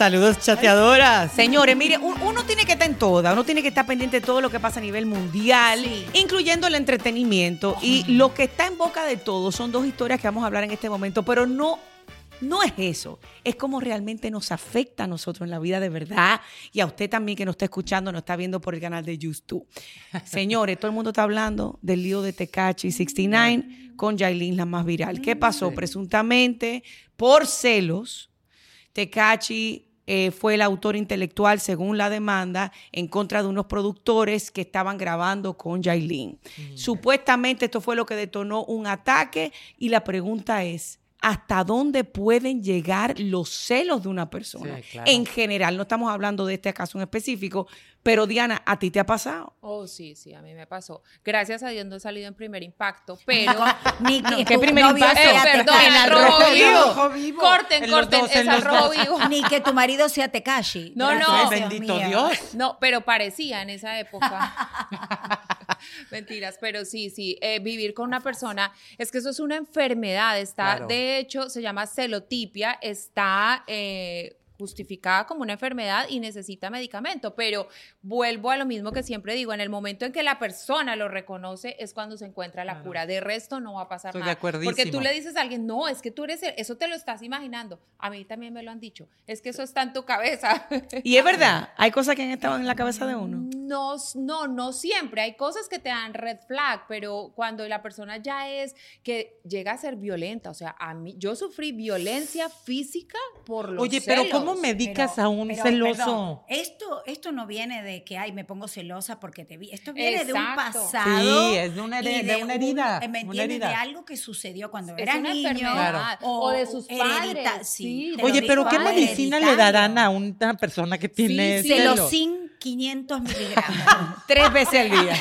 Saludos, chateadoras. Señores, mire, uno tiene que estar en toda, uno tiene que estar pendiente de todo lo que pasa a nivel mundial, incluyendo el entretenimiento. Y lo que está en boca de todos son dos historias que vamos a hablar en este momento, pero no es eso, es cómo realmente nos afecta a nosotros en la vida de verdad y a usted también que nos está escuchando, nos está viendo por el canal de YouTube. Señores, todo el mundo está hablando del lío de Tekashi 69 con Yailin, la más viral. ¿Qué pasó? Sí. Presuntamente, por celos, Tekashi fue el autor intelectual, según la demanda, en contra de unos productores que estaban grabando con Yailin. Supuestamente esto fue lo que detonó un ataque y la pregunta es, ¿hasta dónde pueden llegar los celos de una persona? Sí, claro. En general, no estamos hablando de este caso en específico, pero Diana, ¿a ti te ha pasado? Oh, sí, a mí me pasó. Gracias a Dios no he salido en Primer Impacto, pero... ¿Qué Primer Impacto? Perdón, en Al Rojo Vivo. Corten, es Al Rojo Vivo. Ni que tu marido sea Tekashi. No. Bendito Dios. No, pero parecía en esa época. Mentiras, pero sí, vivir con una persona, es que eso es una enfermedad, claro. De hecho, se llama celotipia, está justificada como una enfermedad y necesita medicamento, pero vuelvo a lo mismo que siempre digo, en el momento en que la persona lo reconoce es cuando se encuentra la cura, de resto no va a pasar nada, porque tú le dices a alguien, no, es que tú eres eso te lo estás imaginando, a mí también me lo han dicho, es que eso está en tu cabeza. Y es verdad, hay cosas que han estado en la cabeza de uno. No siempre, hay cosas que te dan red flag, pero cuando la persona ya es que llega a ser violenta, o sea, yo sufrí violencia física por los celos. Pero ¿cómo medicas a un celoso? Perdón, esto no viene de que, me pongo celosa porque te vi. Esto viene Exacto. de un pasado. Sí, es de una herida. ¿Me entiendes? De algo que sucedió cuando era niño. Claro. O de sus padres. Sí. Oye, pero ¿qué medicina le darán a una persona que tiene celos? Celocin 500 miligramos. 3 veces al día.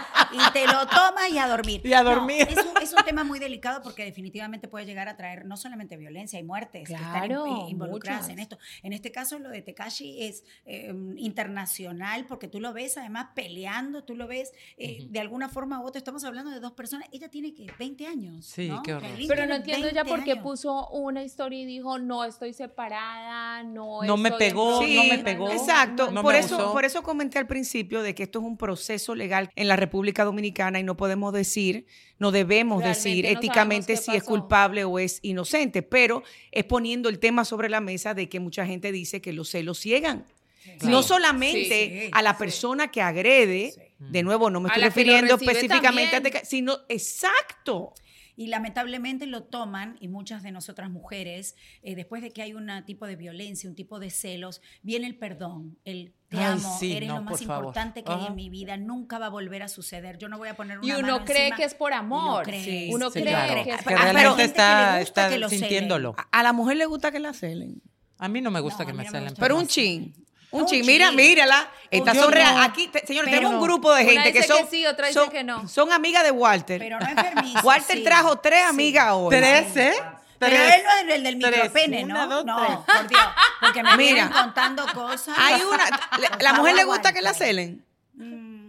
Y te lo tomas y a dormir. Y a dormir. No, es un tema muy delicado porque definitivamente puede llegar a traer no solamente violencia y muertes que están involucradas en esto. En este caso, lo de Tekashi es internacional porque tú lo ves además peleando, tú lo ves de alguna forma u otra. Estamos hablando de dos personas. Ella tiene que 20 años. Sí, ¿no? qué horror. Pero no entiendo ya por qué puso una historia y dijo, no estoy separada, no me pegó, sí, no me pegó. Exacto, no por eso comenté al principio de que esto es un proceso legal en la República Dominicana y no podemos decir, no debemos realmente decir éticamente si es culpable o es inocente, pero es poniendo el tema sobre la mesa de que mucha gente dice que los celos ciegan. Sí. No solamente a la persona que agrede, de nuevo no me estoy refiriendo específicamente a sino exacto. Y lamentablemente lo toman, y muchas de nosotras mujeres, después de que hay un tipo de violencia, un tipo de celos, viene el perdón, el te amo, eres lo más importante que hay en mi vida, nunca va a volver a suceder, yo no voy a poner una mano encima. Y uno cree que es por amor. Uno cree que es por amor. Que realmente está sintiéndolo. A la mujer le gusta que la celen. A mí no me gusta que me celen. Pero un chin. Un chin, mírala. Estas son aquí, señores, tenemos un grupo de gente que son, sí, otra dice que no. Son amigas de Walter. Pero no enfermizo. Walter trajo 3 amigas hoy. 13. Pero él no es el del micropene, ¿no? 1, 2, 3. No, por Dios. Porque me vienen contando cosas. Hay la mujer le gusta que la celen. Un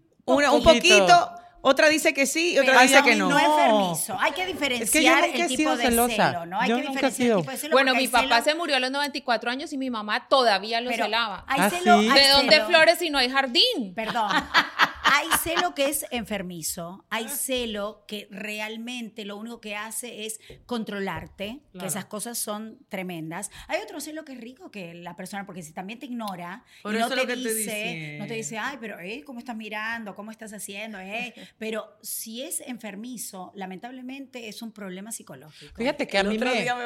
poquito. Otra dice que sí y otra dice que no. No enfermizo. Hay que diferenciar el tipo de celo, ¿no? Hay que diferenciar el tipo de celo. Bueno, mi papá se murió a los 94 años y mi mamá todavía lo celaba. Hay celo, ¿de dónde flores si no hay jardín? Perdón. Hay celo que es enfermizo, hay celo que realmente lo único que hace es controlarte, que esas cosas son tremendas. Hay otro celo que es rico que la persona, porque si también te ignora y no te dice, ay, pero ¿cómo estás mirando? ¿Cómo estás haciendo? Pero si es enfermizo, lamentablemente es un problema psicológico. Fíjate que a mí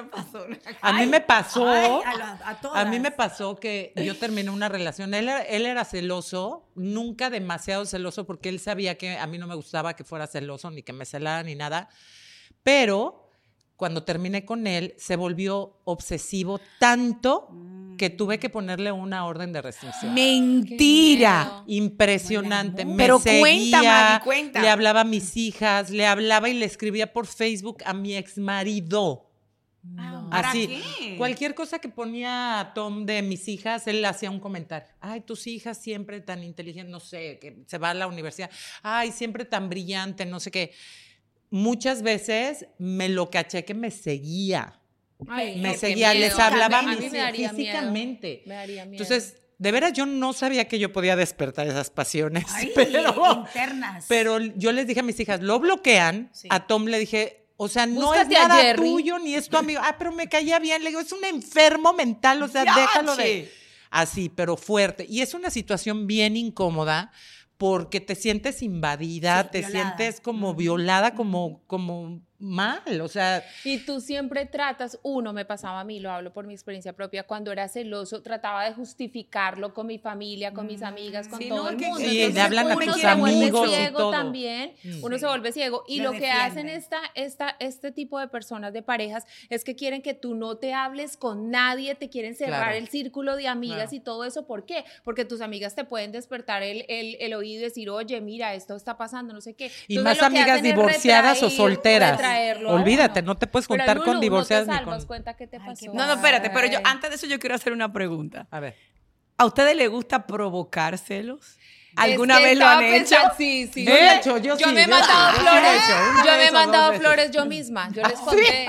me pasó que yo terminé una relación. Él era celoso, nunca demasiado celoso, porque él sabía que a mí no me gustaba que fuera celoso, ni que me celara, ni nada. Pero cuando terminé con él, se volvió obsesivo tanto que tuve que ponerle una orden de restricción. ¡Mentira! Impresionante. Me Pero seguía, cuenta. le hablaba a mis hijas, le hablaba y le escribía por Facebook a mi exmarido. No. Así, ¿Para qué? cualquier cosa que ponía Tom de mis hijas, él hacía un comentario. Ay, tus hijas siempre tan inteligentes, no sé, que se va a la universidad. Ay, siempre tan brillante, no sé qué. Muchas veces me lo caché que me seguía. me seguía, les hablaba físicamente. Me daría miedo. Entonces, de veras, yo no sabía que yo podía despertar esas pasiones. Internas. Pero yo les dije a mis hijas, lo bloquean. Sí. A Tom le dije, o sea, no Búscate es nada tuyo, ni es tu amigo. Pero me caía bien. Le digo, es un enfermo mental, o sea, déjalo de... Así, pero fuerte. Y es una situación bien incómoda porque te sientes invadida, te sientes como violada, como mal, o sea... Y tú siempre tratas, me pasaba a mí, lo hablo por mi experiencia propia, cuando era celoso, trataba de justificarlo con mi familia, con mis amigas, con todo el mundo. Y le hablan a tus amigos y todo. También, uno se vuelve ciego. Y lo que hacen este tipo de personas, de parejas, es que quieren que tú no te hables con nadie, te quieren cerrar el círculo de amigas y todo eso. ¿Por qué? Porque tus amigas te pueden despertar el oído y decir, oye, mira, esto está pasando, no sé qué. Entonces, y más amigas divorciadas o solteras. Olvídate, no te puedes juntar con divorciadas ni con... cuenta qué te pasó. No, espérate, pero yo antes de eso yo quiero hacer una pregunta. A ver. ¿A ustedes les gusta provocar celos? ¿Alguna vez lo han hecho? Sí. Yo lo he hecho, yo me he mandado flores. Yo me he mandado flores yo misma. Yo les conté.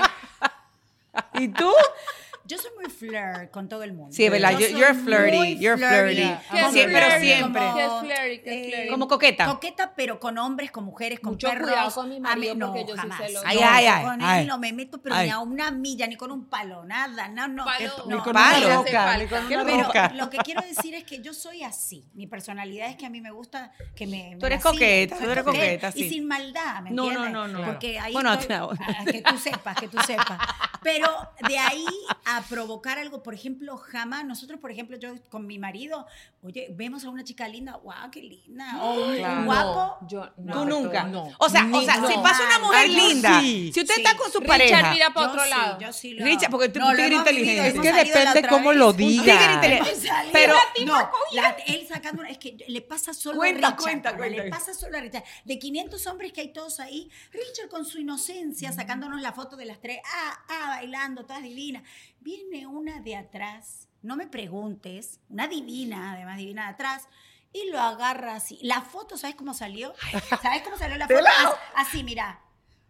¿Y tú? Yo soy muy flirt con todo el mundo. Sí, ¿verdad? You're flirty. You're flirty. Sí, pero siempre. ¿Qué es flirty? Como coqueta. Coqueta, pero con hombres, con mujeres, con mucho perros. Cuidado con mi marido porque yo jamás. soy celosa. Ay. Con él no me meto, pero ni a una milla, ni con un palo, nada. No. Ni con una roca. Pero lo que quiero decir es que yo soy así. Mi personalidad es que a mí me gusta que me... Tú eres coqueta, sí. Y sin maldad, ¿me entiendes? No. Porque ahí bueno, que tú sepas. Pero de ahí a provocar algo, por ejemplo, jamás, nosotros, por ejemplo, yo con mi marido, oye, vemos a una chica linda, guau, qué linda, o un guapo. Tú nunca. No. O sea, si pasa una mujer linda, si usted está con su pareja. Richard mira para otro lado. Yo sí Richard, porque tú eres inteligente. Es que depende cómo lo diga. Pero él sacando, es que le pasa solo a Richard. Cuenta. Le pasa solo a Richard. De 500 hombres que hay todos ahí, Richard con su inocencia, sacándonos la foto de las tres, bailando, todas divinas. Viene una de atrás, no me preguntes, una divina, además divina de atrás, y lo agarra así. La foto, ¿sabes cómo salió? ¿Sabes cómo salió la foto? Así, mira.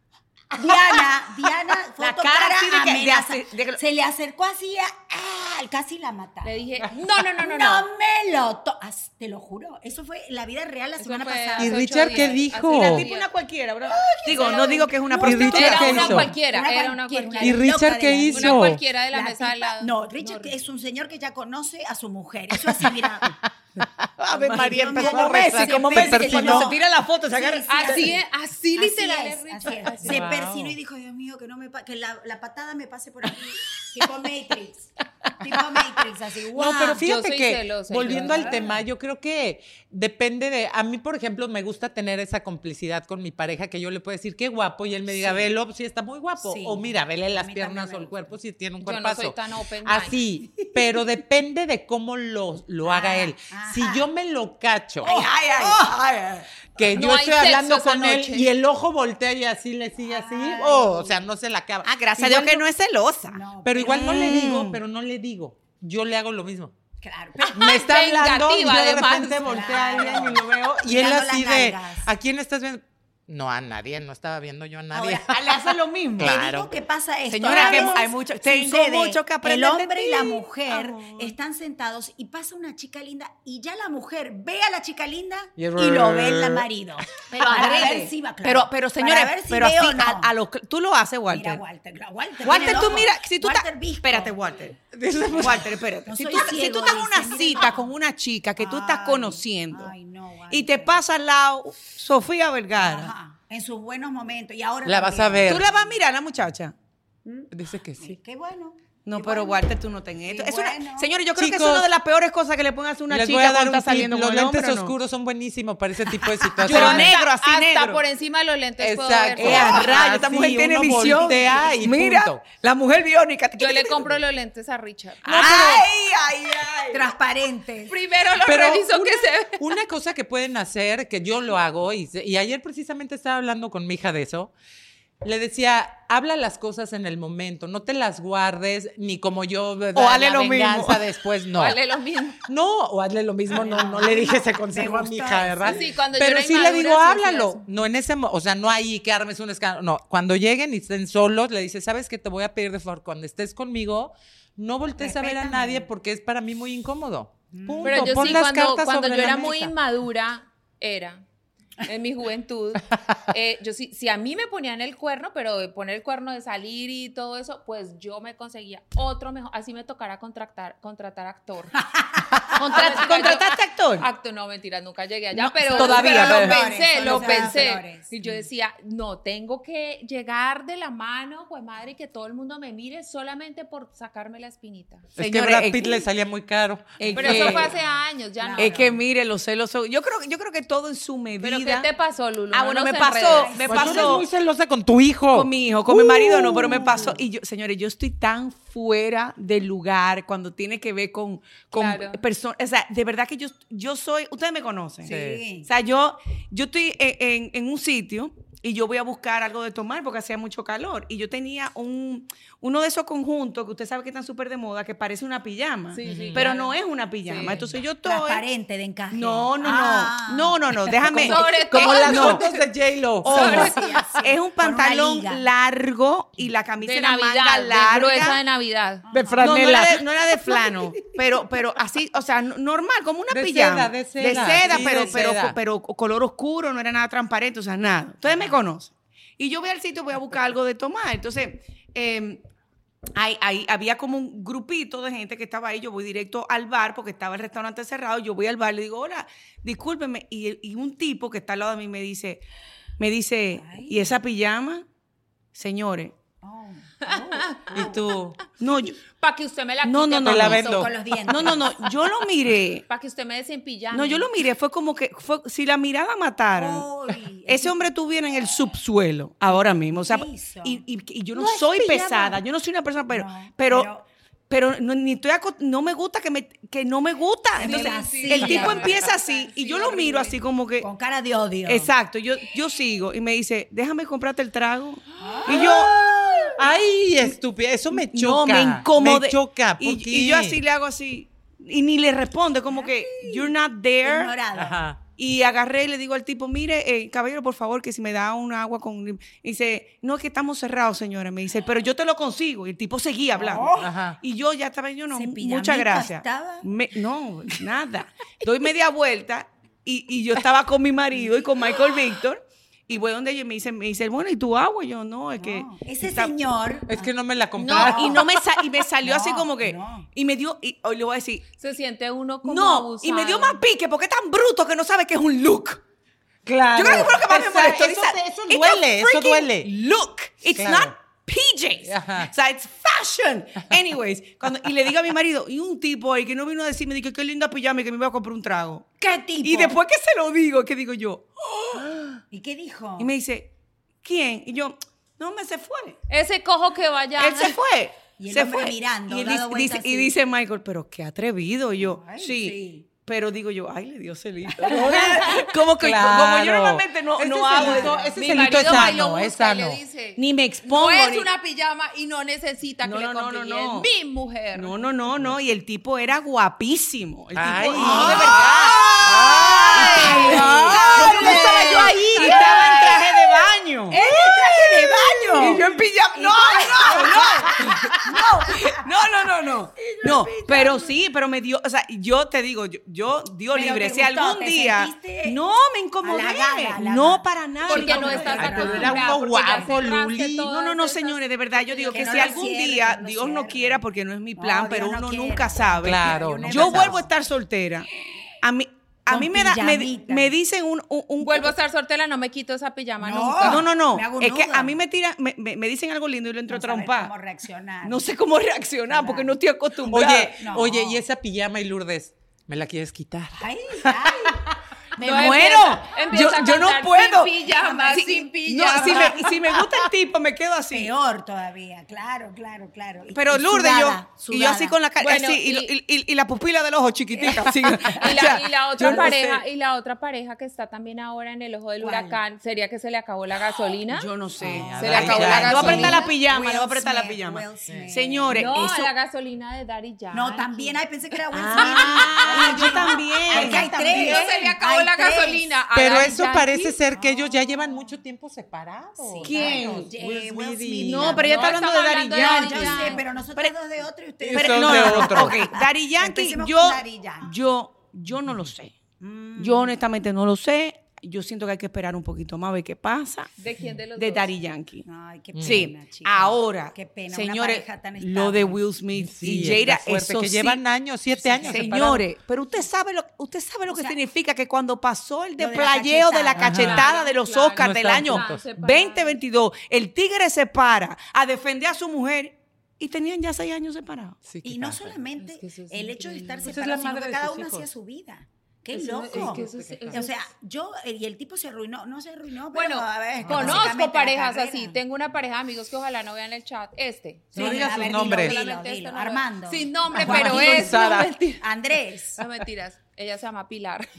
Diana, foto, cara amenaza. Se le acercó así, casi la mata. Le dije, no. No me lo te lo juro. Eso fue la vida real la semana pasada. ¿Y Richard qué dijo? La tipo una cualquiera, bro. No digo que es una prostituta. Era una cualquiera. ¿Y Richard qué hizo? Una cualquiera de la mesa al lado. No, Richard es un señor que ya conoce a su mujer. Eso así, mira. A ver, María empezó como Messi, que cuando se tira la foto se agarra. Así literal es Richard. Se persinó y dijo, Dios mío, que la patada me pase por aquí. Tipo Matrix, así, wow. No, pero fíjate que, celosa, volviendo al tema, yo creo que depende de... A mí, por ejemplo, me gusta tener esa complicidad con mi pareja, que yo le puedo decir, qué guapo, y él me diga, velo, sí está muy guapo. Sí. O mira, vele las piernas o el cuerpo, si tiene un cuerpazo. Yo no soy tan open mind. Así, pero depende de cómo lo haga él. Si yo me lo cacho... que yo estoy hablando con él y el ojo voltea y así le sigue así, o sea, no se la acaba. Gracias a Dios que no es celosa. Pero igual no le digo, yo le hago lo mismo. Claro. Me está hablando, yo de repente volteo a alguien y lo veo, y él así de, ¿a quién estás viendo? No, a nadie, no estaba viendo yo a nadie. Ahora, le hace lo mismo. Claro. Te digo que pasa esto. Señora, que hay mucho, tengo mucho que aprender. El hombre y la mujer están sentados y pasa una chica linda y ya la mujer ve a la chica linda y lo ve el marido. Pero para ver si va claro. Pero señores, pero así, tú lo haces, Walter. Mira, Walter, tú mira, si tú estás... Espérate, Walter, espérate. Si tú estás en una cita con una chica que tú estás conociendo y te pasa al lado Sofía Vergara. En sus buenos momentos. Y ahora la vas a ver. ¿Tú la vas a mirar, la muchacha? Dice que sí. Qué bueno. No, pero Walter, tú no tenés esto. Señores, yo creo que es una de las peores cosas que le pueden hacer a una chica cuando está saliendo con el hombre. Los lentes oscuros son buenísimos para ese tipo de situaciones. Pero negro, así negro. Hasta por encima de los lentes. Exacto. Esta mujer tiene visión. Y mira, punto. La mujer biónica. Yo le compro los lentes a Richard. Ay. Transparentes. Primero lo reviso que se ve. Una cosa que pueden hacer, que yo lo hago, y ayer precisamente estaba hablando con mi hija de eso, Le decía, habla las cosas en el momento, no te las guardes, ni como yo, o hazle lo venganza mismo. Después, no. O hazle lo mismo. No, o hazle lo mismo, no le dije ese consejo a mi hija, ¿verdad? Sí, cuando pero yo era sí le digo, inmadura, sí hacía háblalo. eso. No en ese, o sea, no ahí que armes un escándalo. No, cuando lleguen y estén solos, le dices, ¿sabes qué? Te voy a pedir de favor, cuando estés conmigo, no voltees a ver a Respétame. nadie porque es para mí muy incómodo. Punto. Pero yo Pon sí, las cuando cartas sobre yo la era muy mesa. inmadura, en mi juventud, yo sí, si a mí me ponían el cuerno, pero de poner el cuerno de salir y todo eso, pues yo me conseguía otro mejor, así me tocara contratar actor. ¿Contrataste actor? Acto, no, mentira, nunca llegué allá, No, pero todavía, pero pero- lo Son los pensé. actores. Y yo decía, no, tengo que llegar de la mano, pues madre, y que todo el mundo me mire solamente por sacarme la espinita. Es que Señores, Brad Pitt le salía muy caro. Pero eso fue hace años, ya no. Es que mire, los celos son... Yo creo que todo en su medida... ¿Pero qué te pasó, Lulu? Ah, No bueno, nos me pasó, enredes. me Pues tú eres pasó muy celosa con tu hijo. con mi hijo, con mi marido no, pero me pasó. Y yo, señores, yo estoy tan fuera del lugar cuando tiene que ver con Claro. personas. O sea, de verdad que yo soy, ustedes me conocen. Sí. O sea, yo estoy en un sitio y yo voy a buscar algo de tomar porque hacía mucho calor. Y yo tenía uno de esos conjuntos que usted sabe que están súper de moda, que parece una pijama. Sí, sí, pero claro. no es una pijama. Sí. Entonces yo estoy... Transparente de encaje. No, Ah. déjame. Sobre Como todo- las No. fotos de J-Lo. Ojo, Así, así, es un con una pantalón liga. largo y la camisa de era manga Navidad, larga. de gruesa de Navidad. De No, franela. no era de flano, pero así, o sea, normal, como una De pijama. seda, de seda. Sí, pero, de seda. pero color oscuro, no era nada transparente, o sea, nada. Ustedes me conocen. Y yo voy al sitio, voy a buscar algo de tomar. Entonces, había como un grupito de gente que estaba ahí. Yo voy directo al bar porque estaba el restaurante cerrado. Yo voy al bar, le digo, hola, discúlpeme. Y un tipo que está al lado de mí me dice, ¿y esa pijama? Señores, Oh. Y tú. no, Para que usted me la quite. No, Te la vendo. Con los dientes. no, yo lo miré. Para que usted me desempillame. No, yo lo miré, fue como que, si la mirada matara, Uy, ese hombre estuviera en el subsuelo ahora mismo. O sea, ¿Qué hizo? y yo no, No es soy pijama. pesada, yo no soy una persona, No, pero no, ni estoy no me gusta que no me gusta. Entonces, sí, el sí, tipo sí, empieza así y yo lo miro así como que, con cara de odio. exacto, yo sigo y me dice, déjame comprarte el trago. Y yo, Ay, estúpida, eso me choca. no, me incomodé. Me choca. ¿Por Y qué? yo así le hago así y ni le responde, como que, you're not there. Ignorado. Ajá. Y agarré y le digo al tipo, mire, caballero, por favor, que si me da un agua con... Y dice, no, es que estamos cerrados, señora. Me dice, pero yo te lo consigo. Y el tipo seguía hablando. Ajá. Y yo ya estaba, yo no, ¿Ese muchas pijamita gracias. estaba? No, nada. Doy media vuelta y yo estaba con mi marido y con Michael Víctor. Y voy donde ellos me dice, bueno, ¿y tu agua? Y yo, no, es que... No, ese está- señor. Es que no me la compraron. No, y me salió así como que... no. Y me dio, y hoy le voy a decir, Se siente uno como no, abusado. y me dio más pique porque es tan bruto que no sabe que es un look. Claro. Yo creo que fue lo que más me molestó. Eso It's a duele, eso freaking duele. Look. It's Claro. not PJs. Ajá. O sea, it's fashion. Anyways, y le digo a mi marido, y un tipo ahí que no vino a decirme, dije, qué linda pijama y que me iba a comprar un trago. ¿Qué tipo? Y después que se lo digo, ¿qué digo yo? ¿Y qué dijo? Y me dice, ¿quién? Y yo, no, se fue. Ese cojo que vaya. Él se fue. Y el se hombre fue. mirando, y él dado vuelta dice, y así. dice Michael, pero qué atrevido. Y yo, Ay, sí. sí. Pero digo yo, ay, le dio celito. Como que Claro. como yo normalmente no, Ese no hago celito- eso. ese Mi celito marido es va y lo sano, es busca y sano. le dice, Ni me expongo. no es ni- una pijama y no necesita que No, le no, no, compre. no, Y no. es mi mujer. No. Y el tipo era guapísimo. El tipo, Ay. no, de verdad. Ay. ¿Cómo estaba yo ahí? Y estaba en traje de baño. ¡En el traje de baño! Y yo en pijama. No, pero sí, pero me dio, o sea, yo te digo, yo Dios Pero libre, te si gustó, algún te día, sentiste no, me incomodé, halagada. no para nada. Porque me no incomodé. estás Ay, pero era acostumbrada, uno porque ya guapo, cerraste Luli. todas No, esas- señores, de verdad, yo digo Que que no si lo algún cierre, día que no lo Dios no cierre. quiera, porque no es mi No, plan, Dios pero no uno quiere. nunca sabe. Claro, Yo nunca Yo sabe. vuelvo a estar soltera. A Con mí me da, pijamita. me dicen un Vuelvo a estar soltera, no me quito esa pijama No. nunca. No. Me hago un Es que nudo. a mí me tiran, me dicen algo lindo y lo entro a No saber trompar. cómo reaccionar. No sé cómo reaccionar porque no estoy acostumbrada. Oye, No. oye, y esa pijama y Lourdes, ¿me la quieres quitar? Ay. Me muero. Yo no puedo. Sin pijama, sin pijama. No, si me gusta el tipo, me quedo así. Peor todavía, claro. Pero Lourdes, sudada. y yo así con la cara, Bueno, así, y la pupila del ojo chiquitica. Así. Y la otra pareja que está también ahora en el ojo del huracán, ¿sería que se le acabó la gasolina? Yo no sé. Se le acabó la gasolina. Le voy a apretar la pijama, Will le voy a apretar la Smith, pijama. Will Smith. Señores, No, eso... la gasolina de Daddy Yankee. No, también, pensé que era Will Smith. Yo también. Es que hay tres. No se le acabó Hay la tres. gasolina. a Pero Daddy eso Yankee. parece ser que ellos ya llevan mucho tiempo separados. ¿Quién? Will Smith. No, pero ella está hablando de Daddy estamos Yankee. hablando de Yo sé, pero nosotros dos de otro y ustedes Son no, de no, otro. ok, Daddy Yankee, Empecemos con Daddy Yankee. yo no lo sé. Yo honestamente no lo sé. Yo siento que hay que esperar un poquito más a ver qué pasa. ¿De quién de los De dos? Daddy Yankee. Ay, qué pena, Sí, chicas. ahora, Qué pena, señores, una pareja tan lo de estable. Will Smith Sí, y Jada, es fuerte, eso que sí. llevan años, 7 años Señores, pero usted sabe lo que sea, significa que cuando pasó el lo de la desplayeo de la cachetada. cachetada de los Claro, Oscars no del estaban año juntos. 2022, el tigre se para a defender a su mujer y tenían ya 6 años separados. Sí, Y qué no pasa. solamente Es que eso es el hecho de estar Pues es separados, la sino madre que de cada sus uno hijos. hacía su vida. Qué Eso loco. es que eso O sea, y el tipo se arruinó, no se arruinó, pero Bueno, a ver, conozco básicamente parejas la así. carrera. Tengo una pareja de amigos que ojalá no vean el chat. No digas a sus ver, nombres. dilo, Solamente dilo. no lo- Armando. Sin nombre, Juan pero Gil. es. No, Sara. mentiras. Andrés. No, mentiras. Ella se llama Pilar.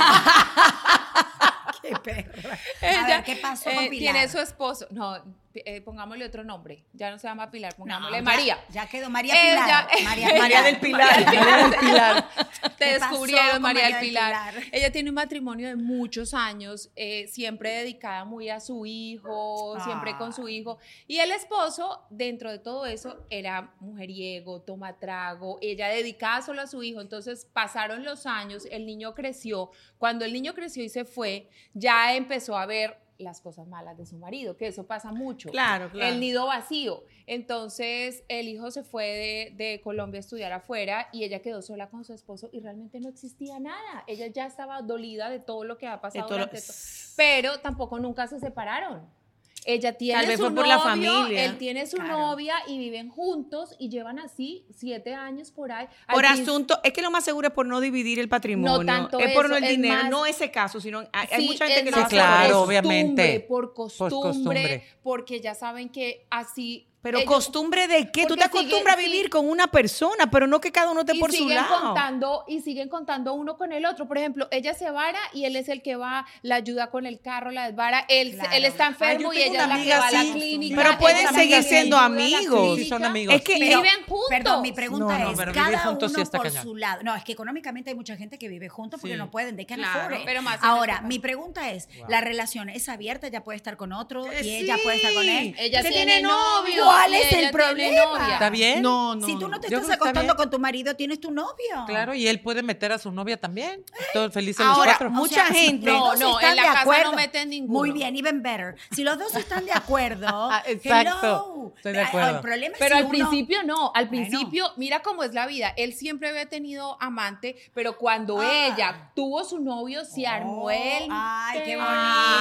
Qué perra. A Ella, ver, ¿qué pasó con Pilar? Tiene su esposo. No, pongámosle otro nombre. Ya no se llama Pilar, pongámosle No, María. Ya quedó María Pilar. Ella- María del Pilar. María del Pilar. Te ¿Qué pasó descubrieron, con María del María del Pilar. Pilar? Ella tiene un matrimonio de muchos años, siempre dedicada muy a su hijo, siempre con su hijo. Y el esposo, dentro de todo eso, era mujeriego, toma trago, ella dedicada solo a su hijo. Entonces pasaron los años, el niño creció. Cuando el niño creció y se fue, ya empezó a ver las cosas malas de su marido, que eso pasa mucho. Claro, claro. El nido vacío. Entonces, el hijo se fue de Colombia a estudiar afuera y ella quedó sola con su esposo y realmente no existía nada. Ella ya estaba dolida de todo lo que ha pasado durante todo. Pero tampoco nunca se separaron. Ella tiene Tal vez su fue por novio, la familia. él tiene su Claro. novia y viven juntos y llevan así 7 años por ahí. Al Por principio- asunto, es que lo más seguro es por no dividir el patrimonio. No tanto es por eso, el es dinero, más- no ese caso, sino hay Sí, mucha gente es que más lo por claro, hace. costumbre, obviamente. Por costumbre, costumbre. porque ya saben que así... Pero ellos- costumbre de qué? Tú porque te acostumbras a siguen- vivir sí. con una persona, pero no que cada uno esté y por su siguen lado. siguen contando uno con el otro. Por ejemplo, ella se vara y él es el que va, la ayuda con el carro, la desvara. Él Claro. está enfermo Ay, y yo tengo ella es una la que amiga va a la así, clínica. pero pueden ella es la seguir que siendo ayuda a la amigos. clínica. Sí, son amigos. Es que Y Pero, viven juntos. Perdón, mi pregunta No, es, pero vivir cada juntos sí uno está por cañón. su lado. No, es que económicamente hay mucha gente que vive juntos porque Sí. no pueden, they can't Claro, afford it. pero más en Ahora, este mi pregunta es, Wow. ¿la relación es abierta? ¿Ella puede estar con otro y Sí. ella puede estar con él? Ella que tiene tiene novio. ¿Cuál y es el ella tiene problema? novia. ¿Está bien? no. Si tú no te Yo estás creo que está acostando bien. con tu marido, tienes tu novio. Claro, y él puede meter a su novia también. Todos felices los Ahora, cuatro. mucha si gente- los No, dos no, están en la de casa no acuerdo, meten ninguno. Muy bien, even better. Si los dos están de acuerdo, Exacto, estoy de acuerdo. El problema es Pero si al uno- principio no, al Bueno. principio, mira cómo es la vida. Él siempre había tenido amante, pero cuando Ah. ella tuvo su novio, se armó él. Ay, qué bonito.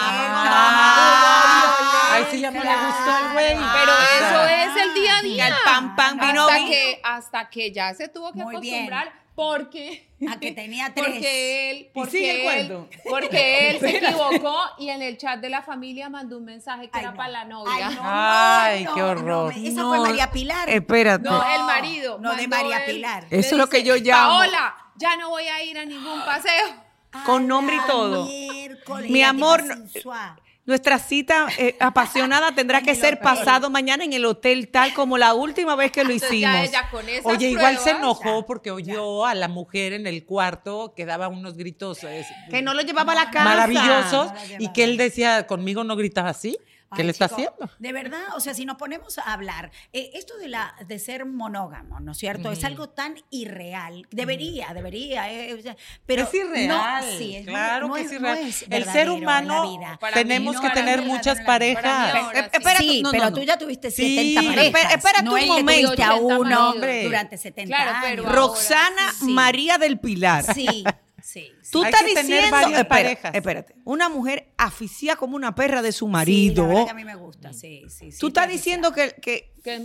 Ay, sí, ya no le gustó el güey. Pero eso es el día a día. El pam, pam, vino, vino. Hasta que ya se tuvo que Muy bien. acostumbrar porque A que tenía 3. sigue el cuento. porque él se equivocó y en el chat de la familia mandó un mensaje que era para la novia. Ay, qué horror. Esa No, fue María Pilar. Espérate. No, el marido. No, de mandó María él. Pilar. Le Eso es lo que dice, yo llamo. Paola, ya no voy a ir a ningún paseo. Con nombre y A la todo. miércoles, Mi ella amor, tipo sensual. Nuestra cita apasionada tendrá que ser pasado mañana en el hotel, tal como la última vez que lo Entonces hicimos. ya ella con esas Oye, igual se pruebas, enojó porque oyó a la mujer en el cuarto que daba unos gritos Que no lo llevaba a la casa. maravillosos No la llevaba. y que él decía, conmigo no gritaba así. ¿Qué Ay, le está chico, haciendo? De verdad, o sea, si nos ponemos a hablar, esto de ser monógamo, ¿no es cierto? Es algo tan irreal. Debería, o sea, pero es irreal. No, sí, es claro no que es- es no irreal. es El verdadero ser en la humano vida. Para tenemos mí que no, tener para mí muchas para mí parejas. ahora sí. Espera, Sí, no, pero no. tú ya tuviste Sí, 70 parejas. espérate no un es que tú momento. 80 a 1 hombre. durante 70 Claro, años. pero Roxana Sí. María del Pilar. Sí. Sí. Tú Hay estás que tener diciendo, varias parejas. espérate, una mujer aficiada como una perra de su Sí, marido. la verdad que a mí me gusta, sí. Tú estás diciendo que Que es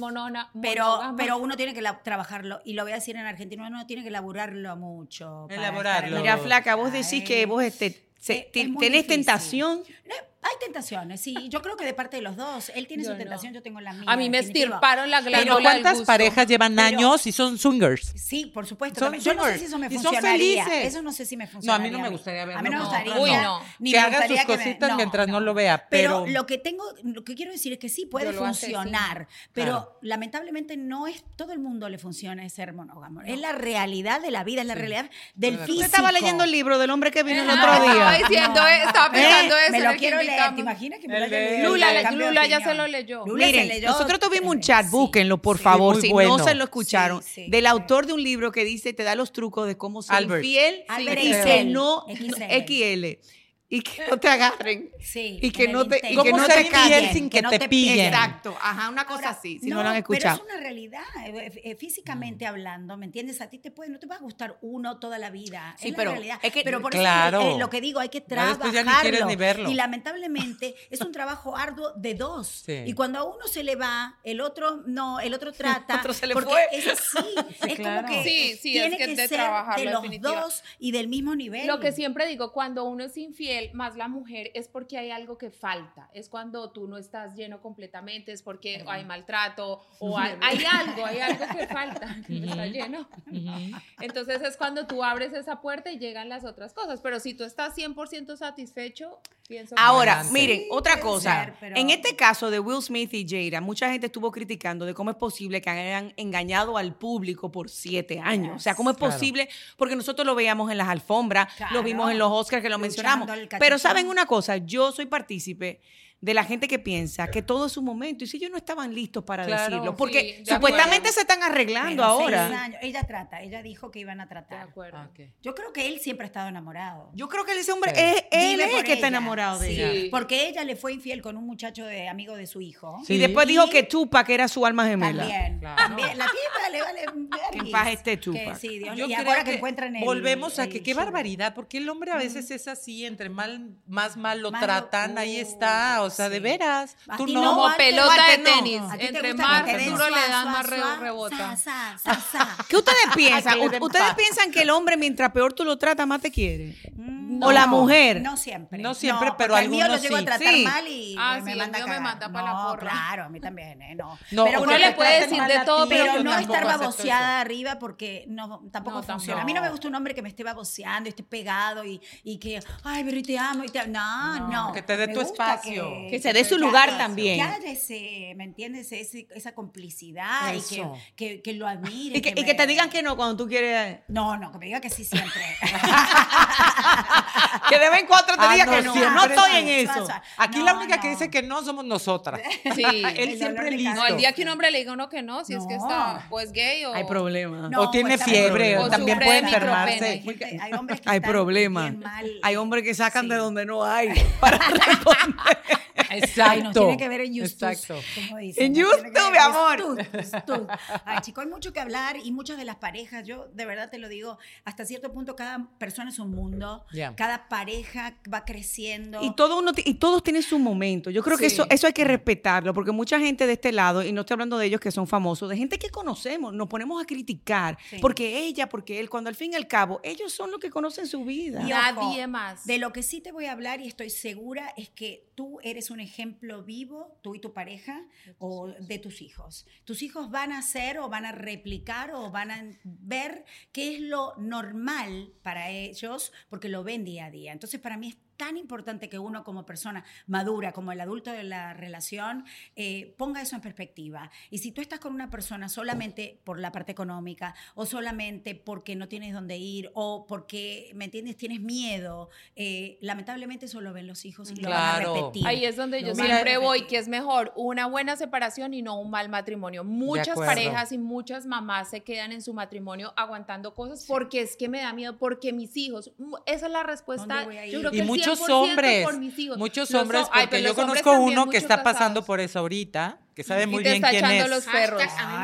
pero uno tiene que trabajarlo, y lo voy a decir en Argentina, uno tiene que elaborarlo mucho. para Elaborarlo. estar en mira, la flaca, vos pareja, decís que vos es muy tenés difícil. tentación. Hay tentaciones, sí. Yo creo que de parte de los dos. Él tiene su tentación, yo tengo la mía. A mí me definitivo. estirparon la Pero glándula del ¿cuántas gusto? parejas llevan Pero- años y son swingers? Sí, por supuesto. Son también. Yo no sé swingers si eso me y son funcionaría. felices. Eso no sé si me No, a funcionaría. mí no me gustaría verlo. A mí no me No, gustaría. uy, no. Ni Que me haga gustaría sus cositas mientras no lo vea, pero lo que quiero decir es que sí puede Yo lo hace, funcionar, pero Claro. lamentablemente no es todo el mundo le funciona ser monógamo. Es la realidad de la vida, es la realidad del Estoy de físico. Usted estaba leyendo el libro del hombre que vino el Estaba otro día. diciendo, estaba pensando eso. Me en lo el que quiero leer, invitamos. ¿te imaginas que me lo El haya de- leído? Lula, Cambio de Lula ya opinión. se lo leyó. Lula se Miren, leyó, nosotros tuvimos un chat, sí, búsquenlo, por sí. favor, muy si bueno. no se lo escucharon, Sí, del sí. autor de un libro que dice, te da los trucos de cómo ser Albert. infiel Albert y que Excel. no, XL. XL, y que no te agarren. Sí, Y que en no el te- intento. y que ¿Cómo no ser te infiel callen, sin que no te pillen? Exacto, ajá, una cosa Ahora, así, si no lo han Pero escuchado. es una realidad, físicamente hablando, ¿me entiendes? A ti no te va a gustar uno toda la vida. Sí, es pero la realidad. es que- pero por claro. eso lo que digo, hay que Ya después ya ni trabajarlo. quieres ni verlo. Y lamentablemente es un trabajo arduo de dos. Sí. Y cuando a uno se le va, el otro no, el otro trata. Otro se le porque fue. es así. Es claro. como que Sí, sí, tiene es que que de ser trabajarlo, de los definitiva. dos y del mismo nivel. Lo que siempre digo, cuando uno es infiel, más la mujer, es porque hay algo que falta. Es cuando tú no estás lleno completamente, es porque hay maltrato o hay algo que falta, que no está lleno. Entonces es cuando tú abres esa puerta y llegan las otras cosas. Pero si tú estás 100% satisfecho, pienso que Ahora, Adelante. miren, otra puede cosa. ser, pero- En este caso de Will Smith y Jada, mucha gente estuvo criticando de cómo es posible que hayan engañado al público por 7 años. O sea, cómo es Claro. posible, porque nosotros lo veíamos en las alfombras, Claro. lo vimos en los Oscars que lo Luchando mencionamos. al Pero cachichón. ¿saben una cosa? Yo soy partícipe de la gente que piensa que todo es un momento y si ellos no estaban listos para Claro, decirlo, sí, porque de supuestamente acuerdo. se están arreglando Pero 6 ahora. años. Ella dijo que iban a de tratar. acuerdo. Ah, ok. Yo creo que él siempre ha estado enamorado. Yo creo que ese hombre, Sí. él Vive es el por que está ella. enamorado de Sí, ella. porque ella le fue infiel con un muchacho amigo de su hijo. Sí. Y después dijo Y- que Tupac era su alma gemela. También, Claro. también. La tipa le vale Que en paz esté Tupac. Que sí, Dios, Yo y creo ahora que encuentran el volvemos a el que qué sugar. barbaridad, porque el hombre a veces es así, entre más mal lo Malo, tratan, ahí está, o sea, sí. de veras. A Tú ti no, Como Walter, pelota de Walter, no. tenis. ¿A ti te Entre gusta más que te den duro le suá, dan, suá, más suá? rebota. Sa, sa, sa. ¿Qué ustedes piensan? que le den ¿Ustedes paz. piensan que el hombre, mientras peor tú lo tratas, más te quiere? No, ¿O la mujer? No siempre. No siempre, pero porque al mío lo algunos llego a sí. tratar Sí. mal y Ah, me sí, manda el a mío me cagar. manda pa' la No, porra. claro, a mí también, no. No, pero o uno que le te puede traten decir mal de a todo, ti, pero Pero yo no tampoco estar acepto baboseada arriba porque tampoco No, funciona. tampoco. A mí no me gusta un hombre que me esté baboseando y esté pegado y que, ay, pero te amo. No. que te dé Me tu gusta espacio. Que se dé su lugar también. Que haya ese, ¿me entiendes? Esa complicidad Eso. y que lo admire. Y que te digan que no cuando tú quieres. No, que me diga que sí siempre. Que de vez en cuando te Ah, diga no, que no. siempre No estoy sí. en eso. Aquí No, la única no. que dice que no somos nosotras. Sí. Él El siempre dolor de listo. No, el día que un hombre le diga uno que no, si es que No. está pues gay o... Hay problema. No, O tiene pues, fiebre, hay o también sufre puede de enfermarse. micropene. Hay hombres que Hay están problema. bien mal. Hay hombres que sacan Sí. de donde no hay para responder. Exacto. Ay, nos tiene que ver en YouTube. Exacto. En YouTube, mi amor. Ay, chicos, hay mucho que hablar y muchas de las parejas, yo de verdad te lo digo, hasta cierto punto cada persona es un mundo, Ya. cada pareja va creciendo. Y todos tienen su momento. Yo creo que Sí. eso hay que respetarlo, porque mucha gente de este lado, y no estoy hablando de ellos que son famosos, de gente que conocemos, nos ponemos a criticar, Sí. porque ella, porque él, cuando al fin y al cabo, ellos son los que conocen su vida. Y ojo, Nadie más. De lo que sí te voy a hablar y estoy segura es que tú eres un ejemplo vivo, tú y tu pareja, o de tus hijos. Tus hijos van a hacer o van a replicar o van a ver qué es lo normal para ellos porque lo ven día a día. Entonces, para mí es tan importante que uno como persona madura, como el adulto de la relación, ponga eso en perspectiva. Y si tú estás con una persona solamente por la parte económica o solamente porque no tienes dónde ir o porque, ¿me entiendes?, tienes miedo, lamentablemente eso lo ven los hijos y lo van a Claro. repetir. Ahí es donde yo Lo van a siempre voy, repetir. que es mejor una buena separación y no un mal matrimonio. Muchas acuerdo. parejas y muchas mamás se quedan en su matrimonio aguantando cosas porque es que me da miedo, porque mis hijos, esa es la respuesta. ¿Dónde voy a ir? Yo creo que Y el muchos 100% hombres, por mis hijos. muchos Los hombres, ay, porque pero yo los hombres conozco también, uno que muchos está pasando casados. por eso ahorita, que sabe muy bien quién es. Te está echando los perros.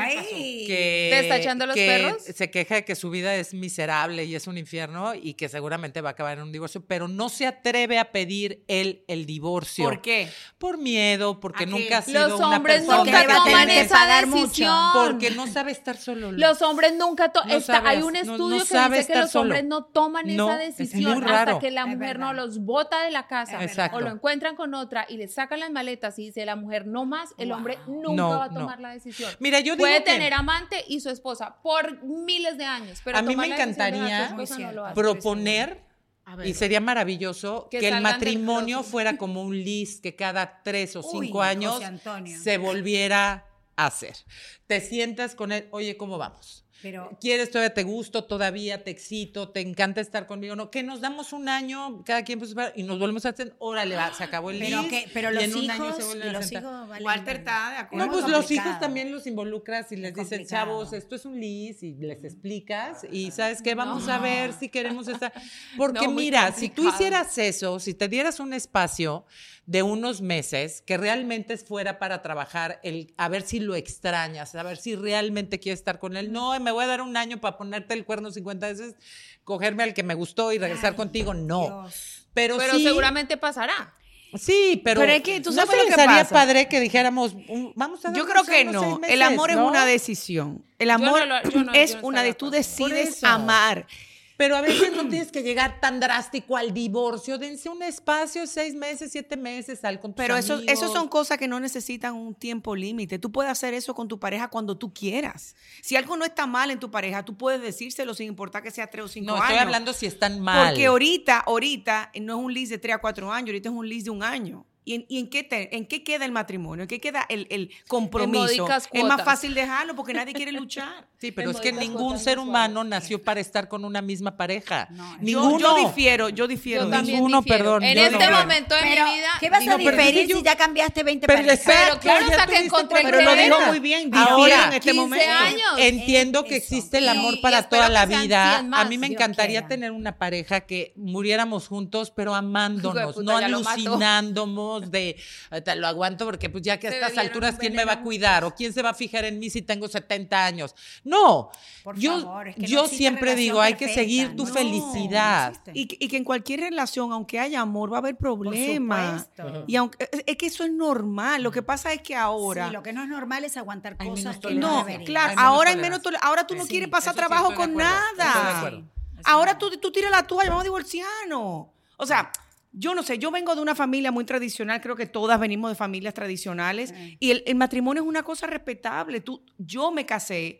¿Te está echando los perros? Se queja de que su vida es miserable y es un infierno y que seguramente va a acabar en un divorcio, pero no se atreve a pedir él el divorcio. ¿Por qué? Por miedo, porque nunca ha sido los una hombres persona nunca que toman tiene- esa decisión. Porque no sabe estar solo. Los hombres nunca hay un no estudio que sabe dice que estar los solo. hombres no toman No, esa es decisión muy raro. hasta que la mujer no los bota de la casa Exacto. o lo encuentran con otra y le sacan las maletas y dice la mujer no más, el hombre nunca No, va a no. tomar la decisión. Mira, yo digo puede que- tener amante y su esposa por miles de años, pero A mí tomar me la decisión de dejar encantaría a su esposa no lo hace. proponer, y sería maravilloso, Que que el salgan del matrimonio closet. fuera como un list que cada 3 o 5 Uy, años José Antonio. se volviera a hacer. Te sientas con él, oye, ¿cómo vamos? Pero ¿Quieres todavía, te gusto, todavía te excito, te encanta estar conmigo? No, que nos damos un año, cada quien pues, y nos volvemos a hacer, órale, va, se acabó el list. pero y los en un año hijos, se vuelven y a los sentar. hijos valen- Walter está de acuerdo. No, pues muy los complicado. hijos también los involucras y les Muy dicen, complicado. chavos, esto es un list y les explicas y ¿sabes qué? Vamos a ver si queremos estar. Porque No, muy mira, si tú complicado. hicieras eso, si te dieras un espacio de unos meses que realmente fuera para trabajar, a ver si lo extrañas, a ver si realmente quieres estar con él. No, me voy a dar un año para ponerte el cuerno 50 veces, cogerme al que me gustó y regresar contigo. No. Dios. Pero Pero sí, seguramente pasará. sí, pero Pero es que tú sabes ¿no lo que sería pasa? padre que dijéramos, vamos a Yo darnos creo que unos 6 no. meses, El amor es ¿no? una decisión. El no amor lo- yo no es estaría una de de tú acuerdo. decides Por eso. amar. Pero a veces no tienes que llegar tan drástico al divorcio. Dense un espacio, 6 meses, 7 meses, sal con tus Pero eso amigos. son cosas que no necesitan un tiempo límite. Tú puedes hacer eso con tu pareja cuando tú quieras. Si algo no está mal en tu pareja, tú puedes decírselo sin importar que sea 3 o 5 No, años. estoy hablando si están mal. Porque ahorita no es un lease de 3 a 4 años, ahorita es un lease de 1 año. ¿Y en qué queda el matrimonio? ¿En qué queda el compromiso? módicas Es más cuotas. fácil dejarlo porque nadie quiere luchar. Sí, pero En es que módicas ningún cuotas ser mensuales. humano nació para estar con una misma pareja. No, Ninguno. Yo difiero. Yo de también Ninguno, difiero. perdón, En yo este no. momento de Pero, mi vida. ¿qué vas a No, pero diferir es que yo- si ya cambiaste 20 Pero parejas? exacto, claro, ya hasta que tuviste encontré cuatro Pero lo digo parejas. muy bien, Ahora, difiero en este 15 momento. años. Entiendo que Eso. existe el Y- amor y para espero toda la que sean vida. 100 más, A mí me Dios encantaría quiera. tener una pareja que muriéramos juntos, pero Hijo amándonos, de puta, no ya lo mato. alucinándonos de "Ahorita lo aguanto porque pues ya que a Se estas bebieron alturas un quién me va a veneno cuidar o quién se va a fijar en mí si tengo 70 años. No, Por yo, favor, es que no yo existe siempre relación digo, hay que perfecta, seguir tu no, felicidad. no existe. Y que en cualquier relación, aunque haya amor, va a haber problemas. supuesto. Y aunque es que eso es normal. Lo que pasa es que ahora. Sí, lo que no es normal es aguantar Hay cosas menos que no No, tolerancia. claro, Hay menos ahora hay tolerancia. menos ahora tú no Sí, quieres pasar eso sí, trabajo estoy de con acuerdo, estoy de nada. acuerdo. Ahora tú tiras la toalla, vamos a divorciarnos. O sea, yo no sé, yo vengo de una familia muy tradicional, creo que todas venimos de familias tradicionales, y el matrimonio es una cosa respetable. Yo me casé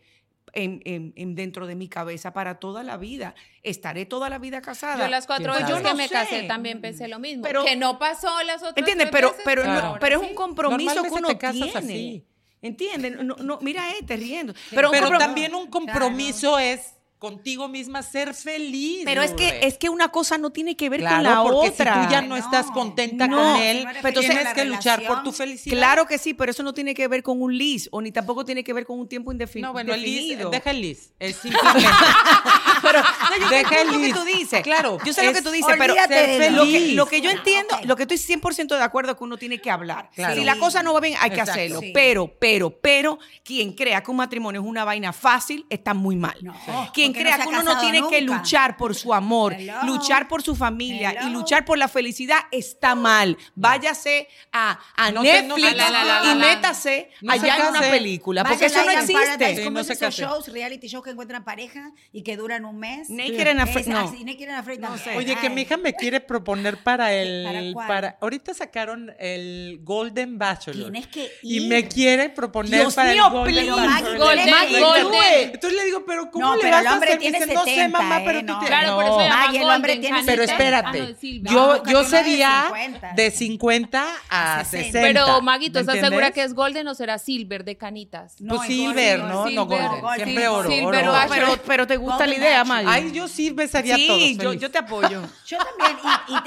dentro de mi cabeza para toda la vida. Estaré toda la vida casada. Yo las 4 Pues veces yo que no me sé. casé también pensé lo mismo. Pero- que no pasó las otras ¿Entiendes? 3 veces, Pero Claro. es un sí. compromiso que Normalmente uno te casas tiene. así. ¿Entiendes? No, mira, te riendo. Pero un también un compromiso es contigo misma ser feliz. Pero Lourdes. es que una cosa no tiene que ver Claro, con la porque otra. si tú ya no No, estás contenta no, con si él, no eres pues feliz en tienes la que luchar por relación. tu felicidad. Claro que sí, pero eso no tiene que ver con un lease o ni tampoco tiene que ver con un tiempo indefinido. No, bueno, el lis, definido. deja el lis. Es simplemente. Pero no, yo Deja sé el lo que lis. tú dices. Claro, Yo sé lo es- que tú dices, pero olvídate ser de feliz. lo que yo Ah, entiendo, ok. lo que estoy 100% de acuerdo es que uno tiene que hablar. Claro. Si la cosa no va bien, hay que Exacto. hacerlo. Sí. Pero, quien crea que un matrimonio es una vaina fácil, está muy mal. No, Quien porque crea no se que ha uno no casado tiene que nunca. luchar por su amor, Hello. luchar por su familia y Hello. luchar por la felicidad, está mal. Váyase a No Netflix la. y métase No se allá en una case. película, porque Vayan eso no a Lion Paradise, existe. Sí, ¿cómo no es se esos case. shows, reality shows que encuentran pareja y que duran un mes? Naked and Afraid, no. Naked and Afraid, No sé. Oye, que Ay. mi hija me quiere proponer para ¿Para cuál? ahorita sacaron el Golden Bachelor. Tienes que Y ir. me quiere proponer Dios para mío, el Golden please. Bachelor. Maggie, Golden, Maggie, Golden. Entonces le digo, pero ¿cómo No, le pero vas el a hombre hacer? tiene Dice, no sé, 70, mamá, pero tú no. tienes... Claro, por eso se llama Maggie, el hombre Golden tiene Candidate. Pero 70. espérate, Ah, no, Silvia. yo búscate uno de sería 50. de 50 a 60. Pero, Maguito, ¿me ¿estás entiendes? segura que es Golden o será Silver de canitas? No, Pues en silver, Golden, ¿no? No Silver, Golden. Golden, Siempre oro, Silver oro. Bachelor. Pero te gusta la Golden idea, Bachelor. Maggie. Ay, yo sí besaría a todos. Sí, yo te apoyo. Yo también.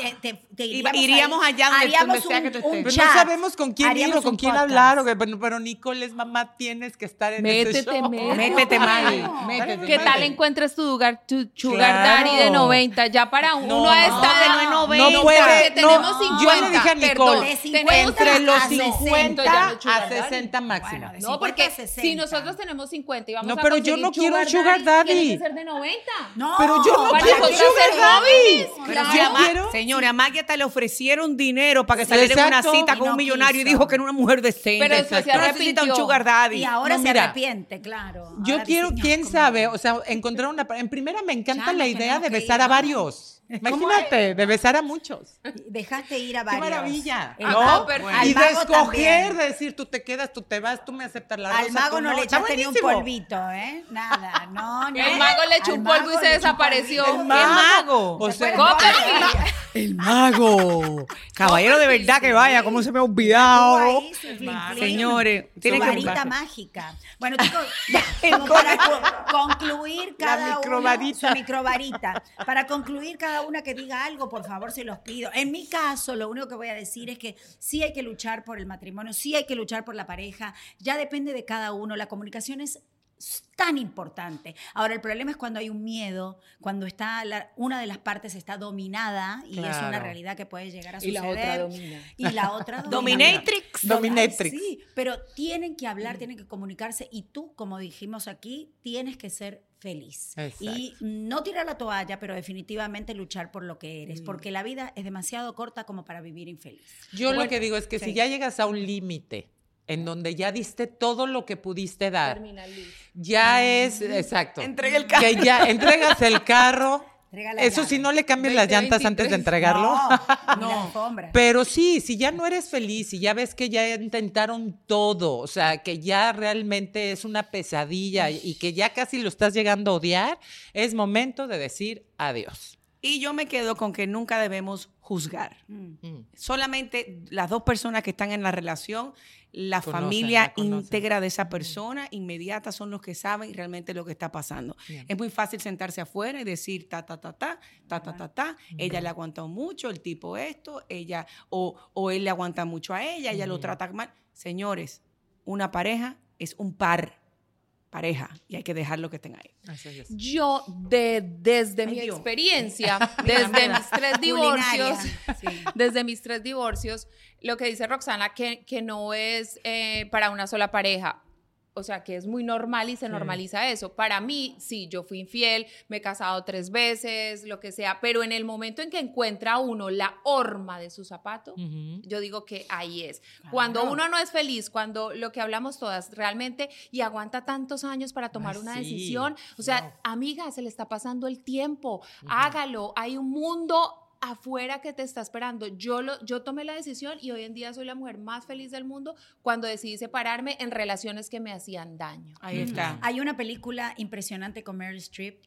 Y iríamos allá donde sea que tú estés. Pero no sabemos con quién ir o con quién hablar. Pero Nicole es mamá, tienes que estar en ese show. Métete, Maggie. ¿Qué tal encuentres tu sugar daddy de 90? Ya para uno a esta edad no es 90. No puede. Tenemos 50. Yo le dije a Nicole, entre los a 50 a 60 máximo. Bueno, No, porque 60. si nosotros tenemos 50 y vamos No, a pero yo conseguir no quiero un sugar daddy. Tiene que ser de 90. No, Pero yo no para quiero un nosotros sugar ser daddy. jóvenes, Pero claro. señora, a Maggie hasta le ofrecieron dinero para que saliera en una Exacto. cita Y con no un millonario quiso. y dijo que era una mujer decente. Pero después se Tú necesitas un arrepintió. sugar daddy. Y ahora No, se mira, arrepiente, claro. Yo Ahora quiero, dice, no, quién ¿cómo sabe, no? o sea, encontrar una... En primera me encanta Ya la nos idea tenemos de que besar ir, a ¿no? varios. Imagínate, de besar a muchos. Dejaste ir a Qué varios. maravilla, El ¿no? mago- perfecto. al Y de mago escoger, también. de decir, tú te quedas, tú te vas, tú me aceptas la rosa. Al mago tú no le Está echaste ni un buenísimo. polvito, ¿eh? Nada, no. El mago le echó Al un polvo y mago se le echó un desapareció. polvito. ¿Qué mago? O sea, Copperfield. El mago. Caballero, de verdad que vaya, cómo se me ha olvidado. Ahí, su flin, flin. Señores, Su tienen que varita mágica. Bueno, chicos, como para concluir cada microvarita. una, su microvarita. Para concluir cada una que diga algo, por favor, se los pido. En mi caso, lo único que voy a decir es que sí hay que luchar por el matrimonio, sí hay que luchar por la pareja. Ya depende de cada uno. La comunicación es tan importante. Ahora, el problema es cuando hay un miedo, cuando está una de las partes está dominada y es una Claro. realidad que puede llegar a Y suceder. la otra domina. Y la otra domina. Dominatrix. Dominatrix. Sí, pero tienen que hablar, tienen que comunicarse y tú, como dijimos aquí, tienes que ser feliz. Exacto. Y no tirar la toalla, pero definitivamente luchar por lo que eres, porque la vida es demasiado corta como para vivir infeliz. Yo lo que digo es que sí. si ya llegas a un límite en donde ya diste todo lo que pudiste dar, Termina Liz. ya es, exacto. Entrega el carro. Que ya entregas el carro. Entrega la Eso llave. sí, no le cambies las llantas antes de entregarlo. No, la alfombra. Pero sí, si ya no eres feliz, si ya ves que ya intentaron todo, o sea, que ya realmente es una pesadilla y que ya casi lo estás llegando a odiar, es momento de decir adiós. Y yo me quedo con que nunca debemos juzgar. Solamente las dos personas que están en la relación, la Conocen, familia la conocen. íntegra de esa persona, inmediata, son los que saben realmente lo que está pasando. Bien. Es muy fácil sentarse afuera y decir ella le aguanta mucho, el tipo esto, ella, o él le aguanta mucho a ella lo trata mal. Señores, una pareja es un pareja, y hay que dejarlo que estén ahí. Así es. Yo, desde mi Dios. experiencia, desde mis 3 divorcios, Culinaria. desde mis 3 divorcios, lo que dice Roxana, que no es para una sola pareja. O sea, que es muy normal y se normaliza eso. Para mí, sí, yo fui infiel, me he casado 3 veces, lo que sea, pero en el momento en que encuentra uno la horma de su zapato, yo digo que ahí es. Claro. Cuando uno no es feliz, cuando lo que hablamos todas realmente, y aguanta tantos años para tomar Ay, una sí. decisión, o sea, Wow. amiga, se le está pasando el tiempo, hágalo, hay un mundo afuera que te está esperando. Yo tomé la decisión y hoy en día soy la mujer más feliz del mundo cuando decidí separarme en relaciones que me hacían daño. Ahí está. Hay una película impresionante con Meryl Streep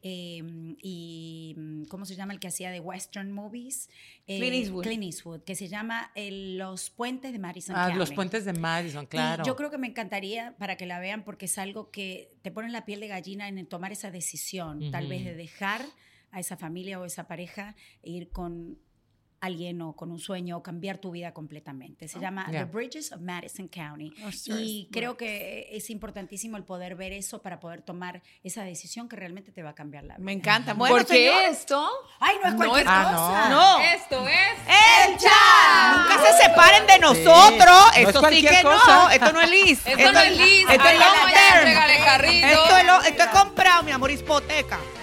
y ¿cómo se llama el que hacía de Western movies? Clint Eastwood, que se llama Los Puentes de Madison Ah, County. los puentes de Madison, claro. Y yo creo que me encantaría para que la vean porque es algo que te pone la piel de gallina en el tomar esa decisión, tal vez de dejar a esa familia o esa pareja e ir con alguien o con un sueño o cambiar tu vida completamente. Se llama Yeah. The Bridges of Madison County. Oh, Y creo que es importantísimo el poder ver eso para poder tomar esa decisión que realmente te va a cambiar la vida. Me encanta. Bueno, Porque señores, esto, Ay, no es cualquier Ah, cosa. no. esto es ¡El chat! Nunca se separen de nosotros. No es Esto sí cualquier que cosa. no. Esto no es Liz. Esto no es Liz. Esto es Ay, long vamos allá, term. entrégale carrito. Esto es comprado, mi amor, hipoteca.